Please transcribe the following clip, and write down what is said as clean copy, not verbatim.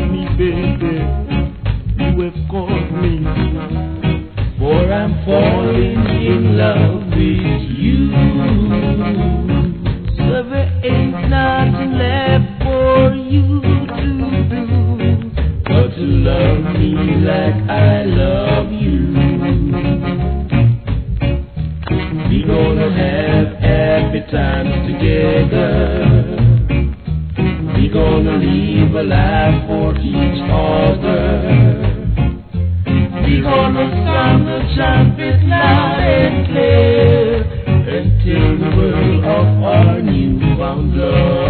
me, baby. You have caught me, for I'm falling in love with you. So there ain't nothing left for you to do but to love me like I love you. We gonna have happy times together. We gonna live a life for each other. We gonna sound the trumpet loud and clear and tell the world of our newfound love.